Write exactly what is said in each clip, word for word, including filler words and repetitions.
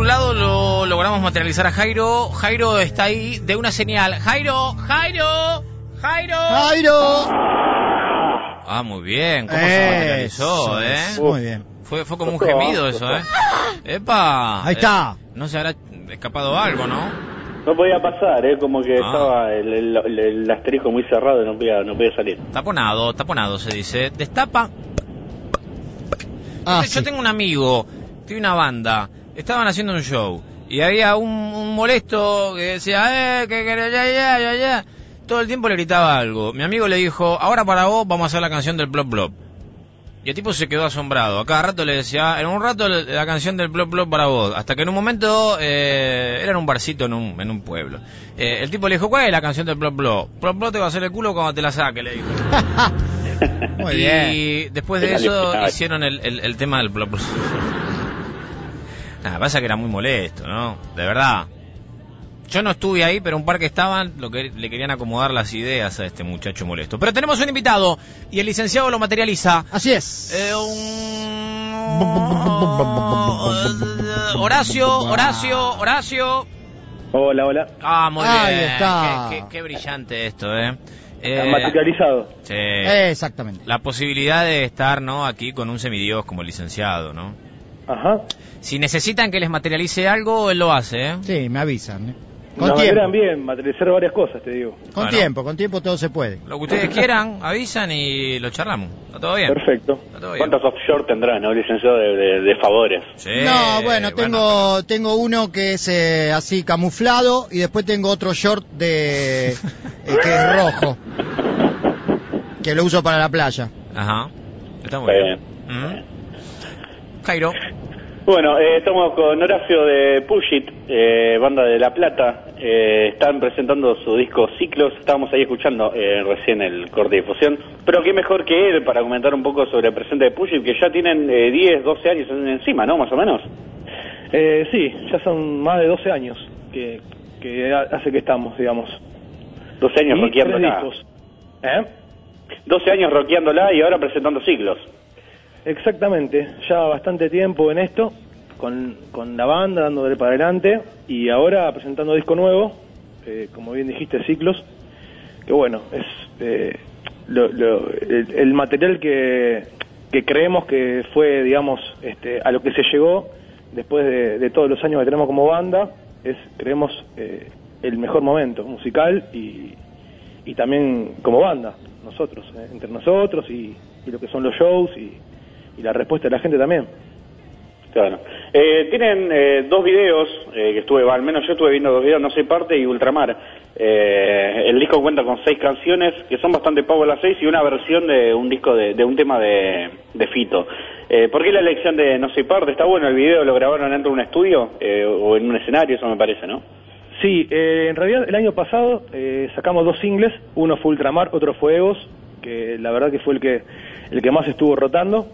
un lado lo logramos materializar a Jairo. Jairo está ahí de una señal. Jairo, Jairo, Jairo. Jairo. Ah, muy bien. ¿Cómo se materializó, eh? Muy bien. Fue, fue como un gemido eso, ¿eh? ¡Epa! Ahí está. Eh, no se habrá escapado algo, ¿no? No podía pasar, ¿eh? Como que Ah. estaba el, el, el, el asterisco muy cerrado y no podía, no podía salir. Taponado, taponado se dice. Destapa. Ah, Yo sí. tengo un amigo, tiene una banda, estaban haciendo un show y había un, un molesto que decía, eh, que, que, ya, ya, ya, ya. Todo el tiempo le gritaba algo. Mi amigo le dijo, ahora para vos vamos a hacer la canción del Plop Plop. Y el tipo se quedó asombrado. A cada rato le decía, en un rato la canción del Plop Plop para vos. Hasta que en un momento, eh, era en un barcito en un, en un pueblo. Eh, el tipo le dijo, ¿cuál es la canción del Plop Plop? Plop Plop te va a hacer el culo cuando te la saque, le dijo. Muy y bien. después de eso hicieron el, el, el tema del Plop Plop. Nada, pasa que era muy molesto, ¿no? De verdad. Yo no estuve ahí, pero un par que estaban lo que le querían acomodar las ideas a este muchacho molesto. Pero tenemos un invitado y el licenciado lo materializa. Así es. Eh, un... Horacio, Horacio, Horacio. Hola, hola. Ah, muy Ahí bien. está. Qué, qué, qué brillante esto, ¿eh? Está eh materializado. sí. Exactamente. La posibilidad de estar, ¿no? Aquí con un semidios como el licenciado, ¿no? Ajá. Si necesitan que les materialice algo, él lo hace, ¿eh? Sí, me avisan. ¿eh? Con Nos tiempo. eran bien, materializar varias cosas, te digo. Con Bueno. tiempo, con tiempo todo se puede. Lo que ustedes quieran, avisan y lo charlamos. ¿Está todo bien? Perfecto. Está todo bien. ¿Cuántos offshore tendrá, no, licenciado de, de, de favores? Sí, No, bueno, tengo tengo uno que es eh, así camuflado y después tengo otro short de eh, que es rojo, que lo uso para la playa. Ajá. Está muy Bien. bien. ¿Mm? Jairo. Bueno, eh, estamos con Horacio de Push It, eh, banda de La Plata. Eh, están presentando su disco Ciclos. Estábamos ahí escuchando eh, recién el corte de difusión. Pero qué mejor que él para comentar un poco sobre el presente de Push It, que ya tienen eh, diez, doce años encima, ¿no? Más o menos. Eh, sí, ya son más de doce años que, que hace que estamos, digamos. doce años Y rockeándola. tres discos. ¿Eh? doce años rockeándola y ahora presentando Ciclos. Exactamente, ya bastante tiempo en esto, con, con la banda dándole para adelante y ahora presentando disco nuevo, eh, como bien dijiste, Ciclos, que bueno, es eh, lo, lo, el, el material que, que creemos que fue, digamos, este, a lo que se llegó después de, de todos los años que tenemos como banda, es, creemos, eh, el mejor momento musical y, y también como banda, nosotros, eh, entre nosotros y, y lo que son los shows y y la respuesta de la gente también. Claro. Eh, tienen eh, dos videos, eh, que estuve, al menos yo estuve viendo dos videos, No Soy Parte y Ultramar. Eh, el disco cuenta con seis canciones, que son bastante pavos las seis, y una versión de un disco de, de un tema de, de Fito. Eh, ¿Por qué la elección de No Soy Parte? Está bueno, el video lo grabaron dentro de un estudio, eh, o en un escenario, eso me parece, ¿no? Sí, eh, en realidad el año pasado eh, sacamos dos singles, uno fue Ultramar, otro fue Egos, que la verdad que fue el que, el que más estuvo rotando.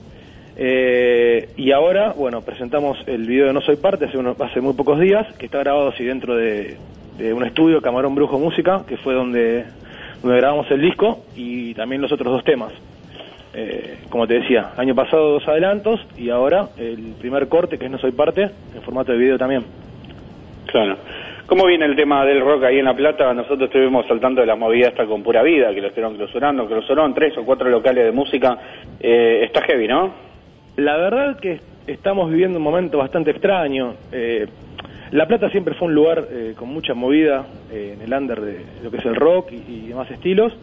Eh, y ahora, bueno, presentamos el video de No Soy Parte hace, uno, hace muy pocos días, que está grabado así dentro de, de un estudio, Camarón Brujo Música, que fue donde, donde grabamos el disco y también los otros dos temas. Eh, como te decía, año pasado dos adelantos y ahora el primer corte, que es No Soy Parte, en formato de video también. Claro. ¿Cómo viene el tema del rock ahí en La Plata? Nosotros estuvimos saltando de la movida hasta con Pura Vida, que lo estuvieron clausurando, clausuraron tres o cuatro locales de música. Eh, está heavy, ¿no? La verdad que estamos viviendo un momento bastante extraño. Eh, La Plata siempre fue un lugar eh, con mucha movida eh, en el under de lo que es el rock y, y demás estilos.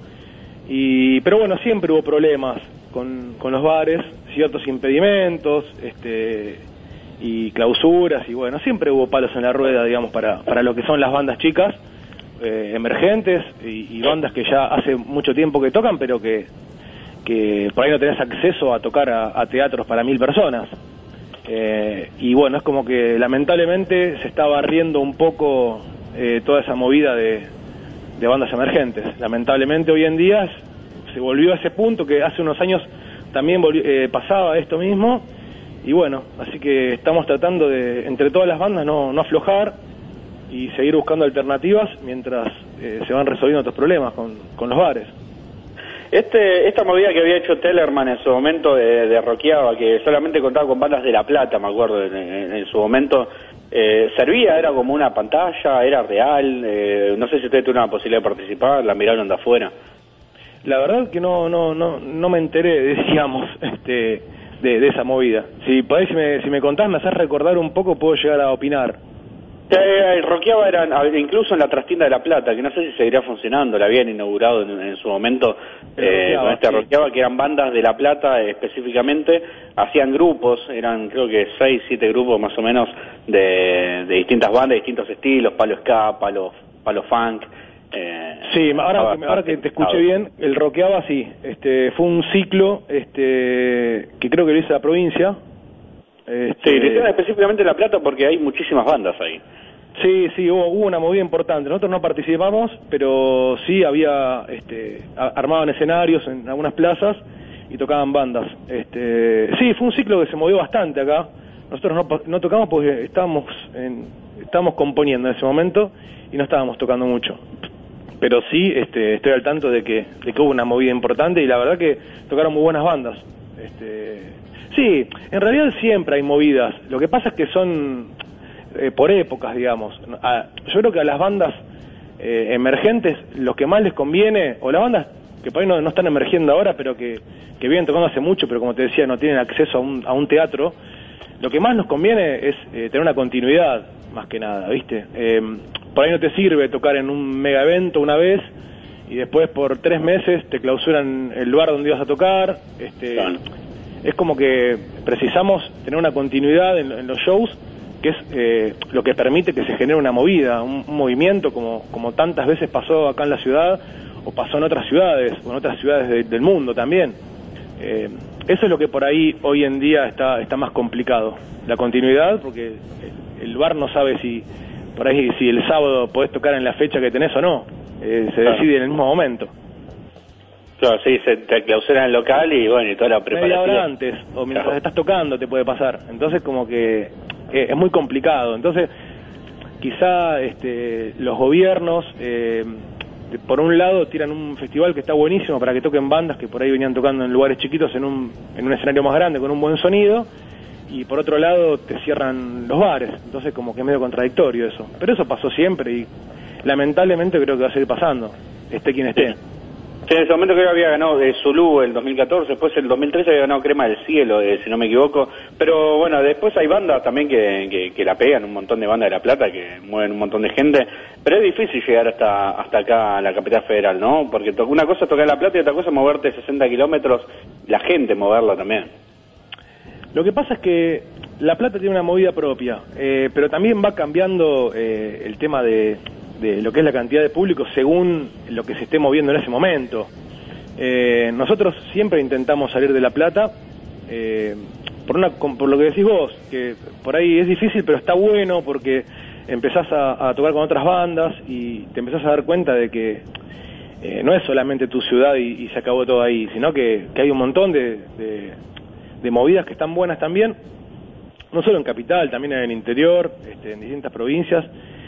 Y, pero bueno, siempre hubo problemas con, con los bares, ciertos impedimentos, este, y clausuras, y bueno, siempre hubo palos en la rueda, digamos, para, para lo que son las bandas chicas, eh, emergentes, y, y bandas que ya hace mucho tiempo que tocan, pero que, que por ahí no tenés acceso a tocar a, a teatros para mil personas. Eh, y bueno, es como que lamentablemente se está barriendo un poco eh, toda esa movida de, de bandas emergentes. Lamentablemente hoy en día se volvió a ese punto que hace unos años también volvió, eh, pasaba esto mismo, y bueno, así que estamos tratando de, entre todas las bandas, no, no aflojar y seguir buscando alternativas mientras eh, se van resolviendo otros problemas con, con los bares. Este, esta movida que había hecho Tellerman en su momento de, de rockeaba, que solamente contaba con bandas de La Plata, me acuerdo, en, en, en su momento, Eh, ¿Servía? ¿Era como una pantalla? ¿Era real? Eh, no sé si ustedes tuvieron la posibilidad de participar, la miraron de afuera. La verdad que no no no no me enteré, decíamos, este, de, de esa movida. Si podés, si me, si me contás, me haces recordar un poco, puedo llegar a opinar. Eh, rockeaba eran, incluso en la trastienda de La Plata, que no sé si seguiría funcionando, la habían inaugurado en, en su momento, eh, con este sí. rockeaba, que eran bandas de La Plata eh, específicamente, hacían grupos, eran creo que seis, siete grupos más o menos de, de distintas bandas, distintos estilos, palo ska, palo, palo funk. Eh, sí, ahora, que, ahora que te escuché bien, el rockeaba sí, este, fue un ciclo este, que creo que lo hizo la provincia. Este... Sí, lo hicieron específicamente en La Plata porque hay muchísimas bandas ahí. Sí, sí, hubo, hubo una movida importante. Nosotros no participamos, pero sí había, este, armaban escenarios en algunas plazas y tocaban bandas. Este, sí, fue un ciclo que se movió bastante acá. Nosotros no, no tocamos porque estábamos, en, estábamos componiendo en ese momento y no estábamos tocando mucho. Pero sí, este, estoy al tanto de que, de que hubo una movida importante y la verdad que tocaron muy buenas bandas. Este, sí, en realidad siempre hay movidas. Lo que pasa es que son eh, por épocas, digamos. A, yo creo que a las bandas eh, emergentes lo que más les conviene, o las bandas que por ahí no, no están emergiendo ahora, pero que, que vienen tocando hace mucho, pero como te decía, no tienen acceso a un, a un teatro, lo que más nos conviene es eh, tener una continuidad, más que nada, ¿viste? Eh, por ahí no te sirve tocar en un mega evento una vez y después por tres meses te clausuran el lugar donde ibas a tocar. Este, claro. Es como que precisamos tener una continuidad en, en los shows, que es eh, lo que permite que se genere una movida, un, un movimiento, como, como tantas veces pasó acá en la ciudad, o pasó en otras ciudades, o en otras ciudades de, del mundo también. Eh, eso es lo que por ahí hoy en día está, está más complicado, la continuidad, porque el, el bar no sabe si por ahí si el sábado podés tocar en la fecha que tenés o no, eh, se decide en el mismo momento. Claro, sí, se te clausuran el local y bueno, y toda la preparación. Media hora antes, o mientras claro. estás tocando te puede pasar, entonces como que eh, es muy complicado. Entonces quizá este, los gobiernos eh, por un lado tiran un festival que está buenísimo para que toquen bandas que por ahí venían tocando en lugares chiquitos en un, en un escenario más grande con un buen sonido, y por otro lado te cierran los bares, entonces como que es medio contradictorio eso. Pero eso pasó siempre y lamentablemente creo que va a seguir pasando, esté quien esté. Sí, en ese momento creo que había ganado eh, Zulú el dos mil catorce, después el dos mil trece había ganado Crema del Cielo, eh, si no me equivoco. Pero bueno, después hay bandas también que, que, que la pegan, un montón de bandas de La Plata que mueven un montón de gente. Pero es difícil llegar hasta hasta acá a la capital federal, ¿no? Porque to- una cosa es tocar La Plata y otra cosa es moverte sesenta kilómetros, la gente moverla también. Lo que pasa es que La Plata tiene una movida propia, eh, pero también va cambiando eh, el tema de... de lo que es la cantidad de público según lo que se esté moviendo en ese momento. Eh, nosotros siempre intentamos salir de La Plata, eh, por, una, por lo que decís vos, que por ahí es difícil, pero está bueno porque empezás a, a tocar con otras bandas y te empezás a dar cuenta de que eh, no es solamente tu ciudad y, y se acabó todo ahí, sino que, que hay un montón de, de, de movidas que están buenas también, no solo en Capital, también en el interior, este, en distintas provincias.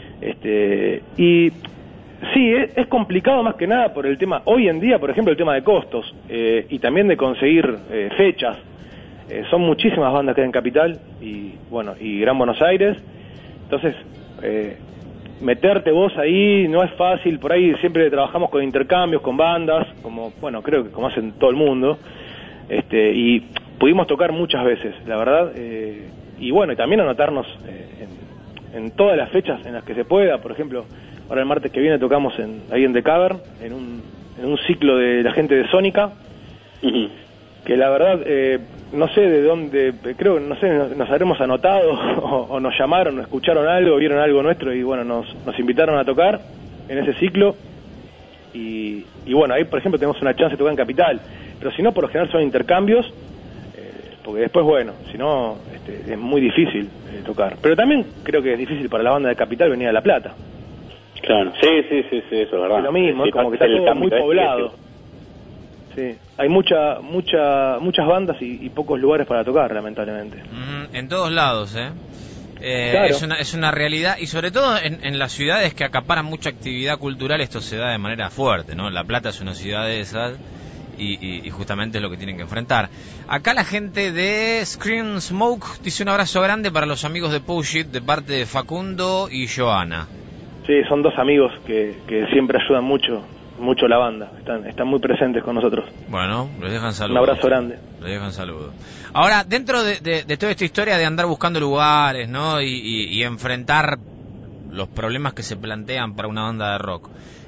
Este, y sí, es, es complicado más que nada por el tema, hoy en día, por ejemplo, el tema de costos eh, y también de conseguir eh, fechas. Eh, son muchísimas bandas que hay en Capital y bueno, y Gran Buenos Aires, entonces eh, meterte vos ahí no es fácil. Por ahí siempre trabajamos con intercambios, con bandas, como bueno, creo que como hacen todo el mundo, este, y pudimos tocar muchas veces, la verdad, eh, y bueno, y también anotarnos eh, en en todas las fechas en las que se pueda. Por ejemplo, ahora el martes que viene tocamos en, ahí en The Cavern, en un, en un ciclo de la gente de Sónica, uh-huh. que la verdad, eh, no sé de dónde, creo, no sé, nos, nos habremos anotado, o, o nos llamaron, o escucharon algo, vieron algo nuestro, y bueno, nos, nos invitaron a tocar en ese ciclo, y, y bueno, ahí por ejemplo tenemos una chance de tocar en Capital, pero si no, por lo general son intercambios, porque después, bueno, si no, este, es muy difícil eh, tocar. Pero también creo que es difícil para la banda de Capital venir a La Plata. Claro, sí, sí, sí, sí, eso es verdad. Es lo mismo, sí, es como que está todo muy poblado. Sí, hay mucha, mucha, muchas bandas y, y pocos lugares para tocar, lamentablemente. Mm, en todos lados, ¿eh? Eh, claro. es, una, es una realidad, y sobre todo en, en las ciudades que acaparan mucha actividad cultural, esto se da de manera fuerte, ¿no? La Plata es una ciudad de esas, y, y, y justamente es lo que tienen que enfrentar. Acá la gente de Scream Smoke dice un abrazo grande para los amigos de Push It de parte de Facundo y Joana. Sí, son dos amigos que, que siempre ayudan mucho, mucho la banda, están, están muy presentes con nosotros. Bueno, les dejan saludos. Un abrazo grande. Les dejan saludos. Ahora, dentro de, de, de toda esta historia de andar buscando lugares, ¿no? Y, y, y enfrentar los problemas que se plantean para una banda de rock,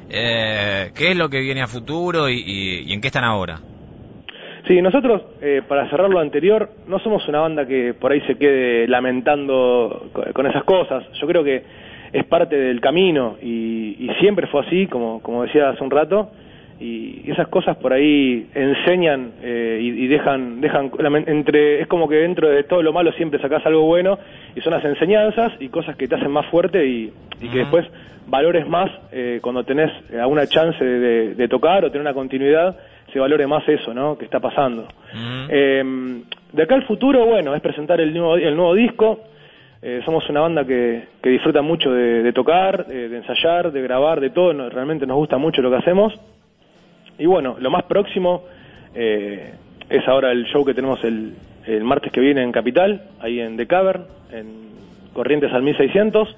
eh, ¿qué es lo que viene a futuro y, y, y en qué están ahora? Sí, nosotros, eh, para cerrar lo anterior, no somos una banda que por ahí se quede lamentando con esas cosas. Yo creo que es parte del camino y, y siempre fue así, como, como decía hace un rato, y esas cosas por ahí enseñan eh, y, y dejan, dejan entre, es como que dentro de todo lo malo siempre sacás algo bueno, y son las enseñanzas y cosas que te hacen más fuerte y, y que después valores más eh, cuando tenés alguna chance de, de, de tocar o tener una continuidad, se valore más eso, ¿no?, que está pasando. Uh-huh. eh, de acá al futuro, bueno, es presentar el nuevo, el nuevo disco. Eh, somos una banda que, que disfruta mucho de, de tocar, de, de ensayar, de grabar, de todo. No, realmente nos gusta mucho lo que hacemos. Y bueno, lo más próximo eh, es ahora el show que tenemos el, el martes que viene en Capital, ahí en The Cavern, en Corrientes al mil seiscientos.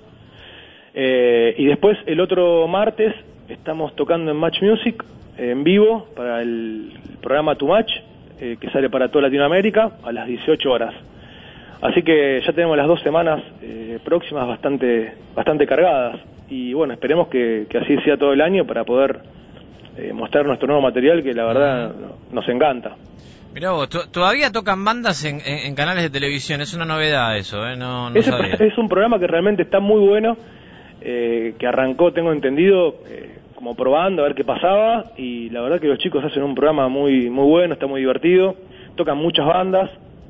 Eh, y después el otro martes estamos tocando en Match Music, eh, en vivo, para el programa Too Much, eh, que sale para toda Latinoamérica, a las dieciocho horas. Así que ya tenemos las dos semanas eh, próximas bastante bastante cargadas. Y bueno, esperemos que, que así sea todo el año para poder eh, mostrar nuestro nuevo material, que la verdad nos encanta. Mirá vos, todavía tocan bandas en, en, en canales de televisión, es una novedad eso, ¿eh? No, no Ese sabía. Es un programa que realmente está muy bueno, eh, que arrancó, tengo entendido, eh, como probando a ver qué pasaba, y la verdad que los chicos hacen un programa muy muy bueno, está muy divertido, tocan muchas bandas.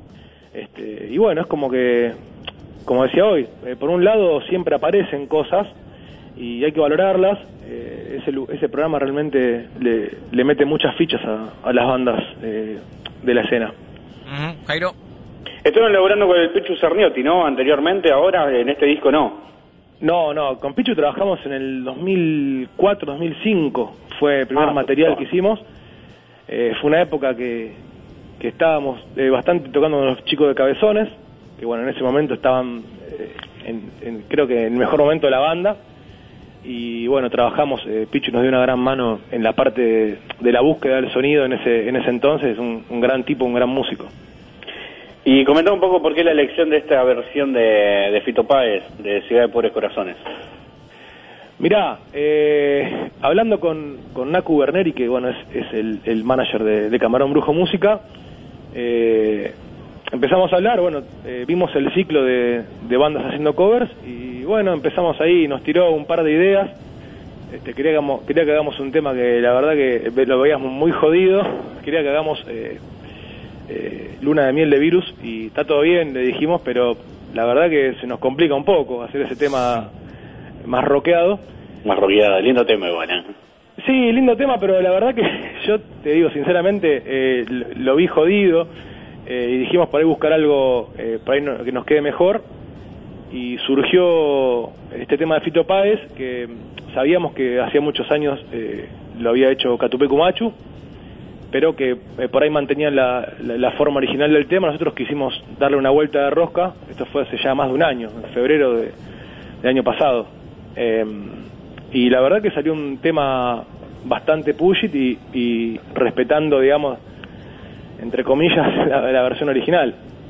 Este, y bueno, es como que, como decía hoy, eh, por un lado siempre aparecen cosas y hay que valorarlas. Eh, ese, ese programa realmente le, le mete muchas fichas a, a las bandas eh, de la escena. Uh-huh. Jairo. Estuvieron laburando con el Pichu Cerniotti, ¿no? Anteriormente, ahora en este disco no. No, no, con Pichu trabajamos en el dos mil cuatro, dos mil cinco, fue el primer ah, material oh. que hicimos. Eh, fue una época que... que estábamos eh, bastante tocando con los chicos de Cabezones, que bueno, en ese momento estaban, eh, en, en, creo que en el mejor momento de la banda, y bueno, trabajamos, eh, Pichu nos dio una gran mano en la parte de, de la búsqueda del sonido en ese en ese entonces, un, un gran tipo, un gran músico. Y comentá un poco por qué la elección de esta versión de, de Fito Páez, de Ciudad de Pobres Corazones. Mirá, eh, hablando con, con Naku Berneri, que bueno, es, es el, el manager de, de Camarón Brujo Música, eh, empezamos a hablar, bueno, eh, vimos el ciclo de, de bandas haciendo covers, y bueno, empezamos ahí, nos tiró un par de ideas. Este, quería, que hagamos, quería que hagamos un tema que la verdad que lo veíamos muy jodido, quería que hagamos eh, eh, Luna de Miel de Virus, y está todo bien, le dijimos, pero la verdad que se nos complica un poco hacer ese tema más rockeado. Más rockeado, lindo tema igual, ¿eh? Sí, lindo tema, pero la verdad que yo te digo sinceramente, eh, lo, lo vi jodido, eh, y dijimos por ahí buscar algo eh, para ahí no, que nos quede mejor, y surgió este tema de Fito Páez, que sabíamos que hacía muchos años eh, lo había hecho Catupecu Machu, pero que eh, por ahí mantenían la, la, la forma original del tema. Nosotros quisimos darle una vuelta de rosca, esto fue hace ya más de un año, en febrero de, del año pasado. Eh, y la verdad que salió un tema bastante push it y, y respetando, digamos, entre comillas, la, la versión original.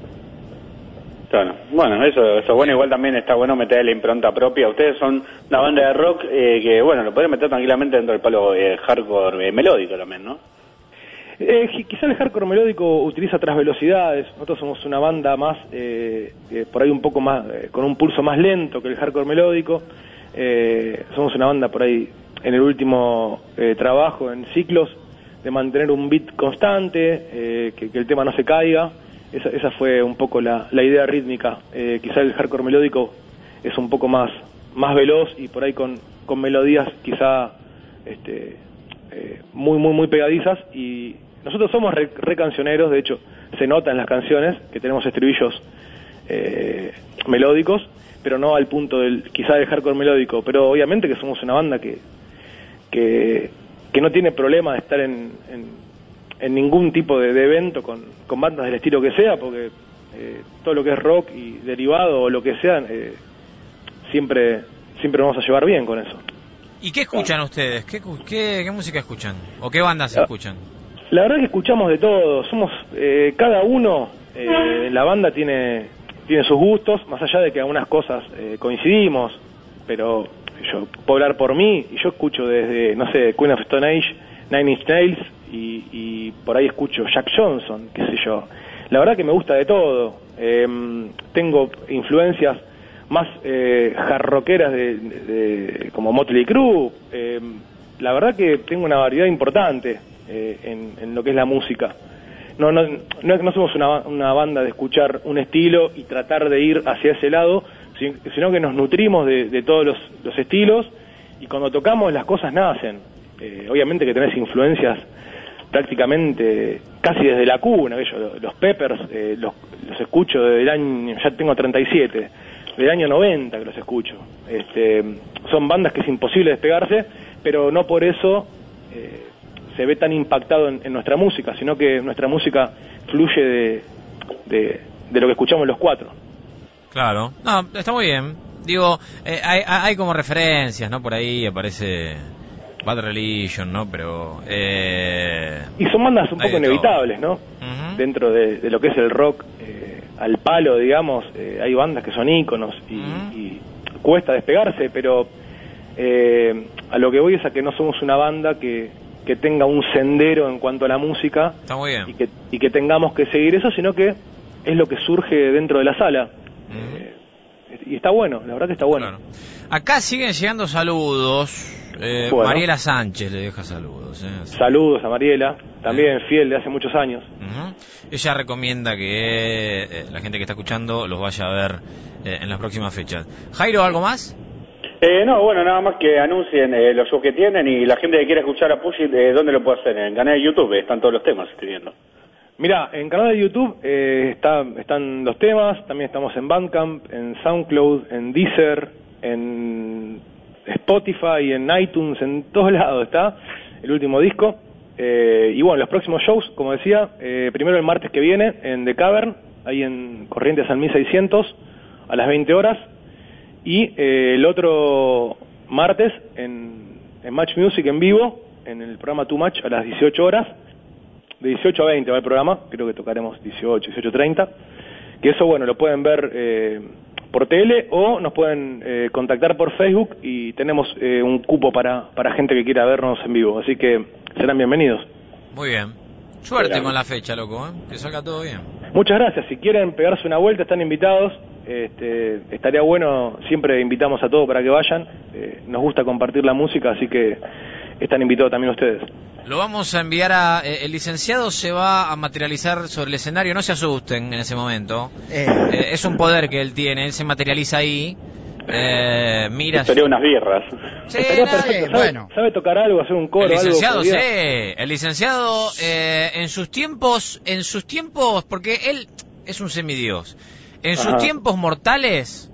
Claro, bueno, eso, eso bueno, igual también está bueno meter la impronta propia. Ustedes son una banda de rock eh, que, bueno, lo pueden meter tranquilamente dentro del palo eh, hardcore eh, melódico también, ¿no? Eh, quizá el hardcore melódico utiliza otras velocidades. Nosotros somos una banda más, eh, eh, por ahí un poco más, eh, con un pulso más lento que el hardcore melódico. Eh, somos una banda por ahí, en el último eh, trabajo, en ciclos, de mantener un beat constante, eh, que, que el tema no se caiga. Esa, esa fue un poco la, la idea rítmica. Eh, quizá el hardcore melódico es un poco más, más veloz y por ahí con, con melodías quizá este, eh, muy, muy, muy pegadizas. Y nosotros somos re, re cancioneros, de hecho se nota en las canciones que tenemos estribillos eh, melódicos, pero no al punto del quizá del hardcore melódico. Pero obviamente que somos una banda que, que, que no tiene problema de estar en... en en ningún tipo de, de evento con, con bandas del estilo que sea, porque eh, todo lo que es rock y derivado o lo que sea, eh, siempre, siempre nos vamos a llevar bien con eso. ¿Y qué escuchan ustedes? ¿Qué, qué, qué música escuchan? ¿O qué bandas la, escuchan? La verdad que escuchamos de todo. Somos eh, cada uno eh, en la banda tiene tiene sus gustos, más allá de que algunas cosas eh, coincidimos, pero yo puedo hablar por mí y yo escucho desde, no sé, Queen of Stone Age, Nine Inch Nails y, y por ahí escucho Jack Johnson, qué sé yo. La verdad que me gusta de todo. Eh, tengo influencias más eh, hardrockeras de, de, de, como Motley Crue. Eh, la verdad que tengo una variedad importante eh, en, en lo que es la música. No, no, no, no somos una, una banda de escuchar un estilo y tratar de ir hacia ese lado, sino que nos nutrimos de, de todos los, los estilos, y cuando tocamos las cosas nacen. Eh, obviamente que tenés influencias prácticamente casi desde la cuna, yo, los Peppers eh, los, los escucho desde el año, ya tengo treinta y siete, del año noventa que los escucho. Este, son bandas que es imposible despegarse, pero no por eso eh, se ve tan impactado en, en nuestra música, sino que nuestra música fluye de, de, de lo que escuchamos los cuatro. Claro, no, está muy bien. Digo, eh, hay, hay como referencias, ¿no? Por ahí aparece Bad Religion, ¿no? Pero... Eh, y son bandas un poco inevitables, ¿no? Uh-huh. Dentro de, de lo que es el rock eh, al palo, digamos, eh, hay bandas que son íconos y, uh-huh. y cuesta despegarse, pero eh, a lo que voy es a que no somos una banda que, que tenga un sendero en cuanto a la música. Está muy bien. Y que, y que tengamos que seguir eso, sino que es lo que surge dentro de la sala. Uh-huh. eh, y está bueno, la verdad que está bueno. Claro. Acá siguen llegando saludos. Eh, bueno. Mariela Sánchez le deja saludos. Eh. Saludos a Mariela, también eh. fiel de hace muchos años. Uh-huh. Ella recomienda que eh, la gente que está escuchando los vaya a ver eh, en las próximas fechas. Jairo, ¿algo más? Eh, no, bueno, nada más que anuncien eh, los shows que tienen, y la gente que quiera escuchar a Pushit, eh, ¿dónde lo puede hacer? En el canal de YouTube están todos los temas, estoy viendo. Mira, en canal de YouTube eh, está, están los temas, también estamos en Bandcamp, en SoundCloud, en Deezer, en Spotify, en iTunes, en todos lados está el último disco. Eh, y bueno, los próximos shows, como decía, eh, primero el martes que viene en The Cavern, ahí en Corrientes San mil seiscientos, a las veinte horas, y eh, el otro martes en, en Match Music en vivo, en el programa Too Much, a las dieciocho horas, de dieciocho a veinte va el programa, creo que tocaremos dieciocho, dieciocho treinta, que eso, bueno, lo pueden ver eh, por tele, o nos pueden eh, contactar por Facebook, y tenemos eh, un cupo para, para gente que quiera vernos en vivo, así que serán bienvenidos. Muy bien. Suerte Gracias. Con la fecha, loco, ¿eh? Que salga todo bien. Muchas gracias. Si quieren pegarse una vuelta, están invitados. Este, estaría bueno, siempre invitamos a todos para que vayan. Eh, nos gusta compartir la música, así que están invitados también ustedes. Lo vamos a enviar a... Eh, el licenciado se va a materializar sobre el escenario, no se asusten en ese momento. Eh. Eh, es un poder que él tiene, él se materializa ahí. Eh, mira... Sería unas birras. Sí, Estaría no, perfecto. ¿Sabe, bueno. ¿Sabe tocar algo, hacer un coro? El licenciado, algo, sí. El licenciado, eh, en sus tiempos, en sus tiempos, porque él es un semidios. En Ajá. sus tiempos mortales,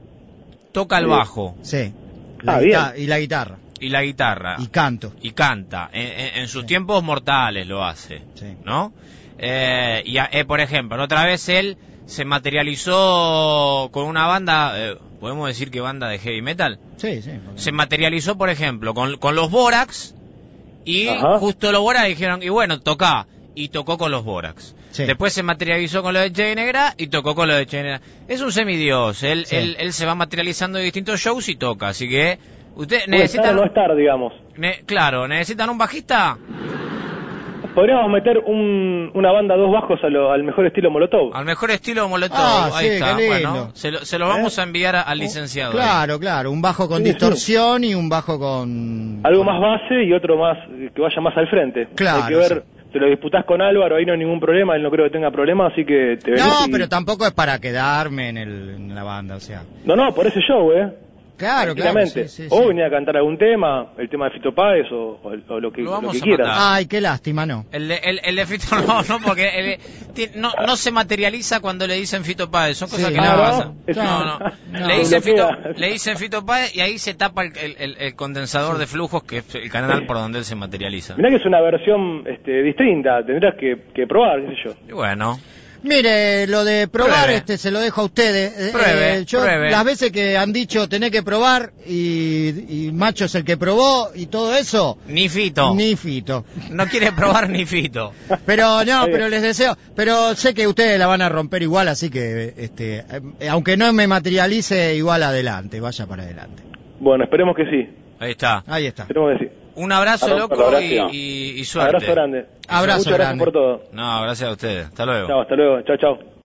toca el bajo. Sí. La ah, guita- y la guitarra. Y la guitarra. Y canto. Y canta. En, en, en sus sí. tiempos mortales lo hace. Sí. ¿No? Eh, y eh, por ejemplo, otra vez él se materializó con una banda, eh, ¿podemos decir que banda de heavy metal? Sí, sí. Se materializó, por ejemplo, con, con los Borax, y Ajá. justo los Borax dijeron, y bueno, toca, y tocó con los Borax. Sí. Después se materializó con lo de Che Negra y tocó con lo de Che Negra. Es un semidios, él, sí. él, él se va materializando en distintos shows y toca, así que usted necesita... no estar, digamos. Ne, claro, ¿necesitan un bajista? Podríamos meter un, una banda dos bajos a lo, al mejor estilo Molotov. Al mejor estilo Molotov, ah, ahí sí, está. Qué lindo. Bueno, se lo, se lo vamos ¿Eh? a enviar a, al licenciado. Claro, ahí. claro, un bajo con sí, distorsión sí. y un bajo con... Algo más base y otro más que vaya más al frente. Claro. Hay que ver, sí. te lo disputás con Álvaro, ahí no hay ningún problema, él no creo que tenga problema, así que te venís No, y... pero tampoco es para quedarme en, el, en la banda, o sea... No, no, por ese show, ¿eh? Claro, claro. Tranquilamente. Sí, sí, o sí. venir a cantar algún tema, el tema de Fito Páez o, o, o lo que, Lo lo vamos que a quieras. mandar. Ay, qué lástima, ¿no? El de, el, el de Fito no, no, porque el, ti- no, no se materializa cuando le dicen Fito Páez, son cosas Sí. que Ah, no ¿no? pasan. Eso- No, no. No. Le dicen Fito, Bloquea. le dicen Fito Páez y ahí se tapa el, el, el condensador de flujos, que es el canal por donde él se materializa. Mirá que es una versión este, distinta, tendrás que, que probar, qué sé yo. Y bueno, Mire, lo de probar, Pruebe. este, se lo dejo a ustedes. Eh, Pruebe, eh, yo, pruebe. las veces que han dicho tenés que probar y, y Macho es el que probó y todo eso, ni Fito. ni Fito. No quiere probar ni Fito. Pero no, Está bien. pero les deseo, pero sé que ustedes la van a romper igual, así que, este, eh, aunque no me materialice, igual adelante, vaya para adelante. Bueno, esperemos que sí. Ahí está. Ahí está. Esperemos que sí. Un abrazo, Abrazo, loco, y, abrazo. y, y suerte. Abrazo grande. Abrazo Muchas gracias grande. por todo. No, gracias a ustedes. Hasta luego. Chao, hasta luego. Chao, chao.